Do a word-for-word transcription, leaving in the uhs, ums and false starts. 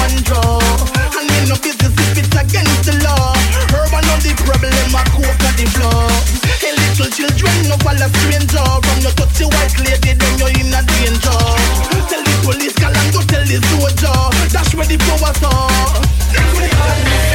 control. And in no business if it's against the law. Urban on the problem, a coke at the floor. Hey, little children, no fall a stranger. From your touchy white lady, then you're in a danger. Tell the police, call and go tell the soldier. That's where the power are.